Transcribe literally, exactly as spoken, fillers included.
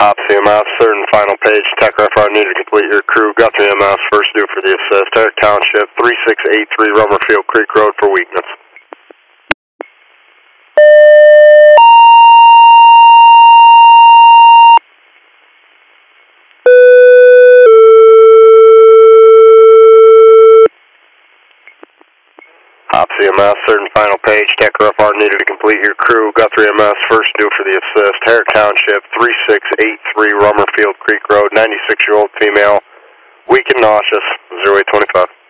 Op C M S, third and final page, tech ref, I need to complete your crew. Guthrie M S, first due for the assist. Herrick Township, three six eight three Rummerfield Creek Road for weakness. Op C M S, third and final page, tech ref, I needed to complete your crew. Guthrie M S, first due for the assist. Herrick Township, three six eight three Rummerfield Creek Road, ninety-six year old female, weak and nauseous, zero eight twenty-five.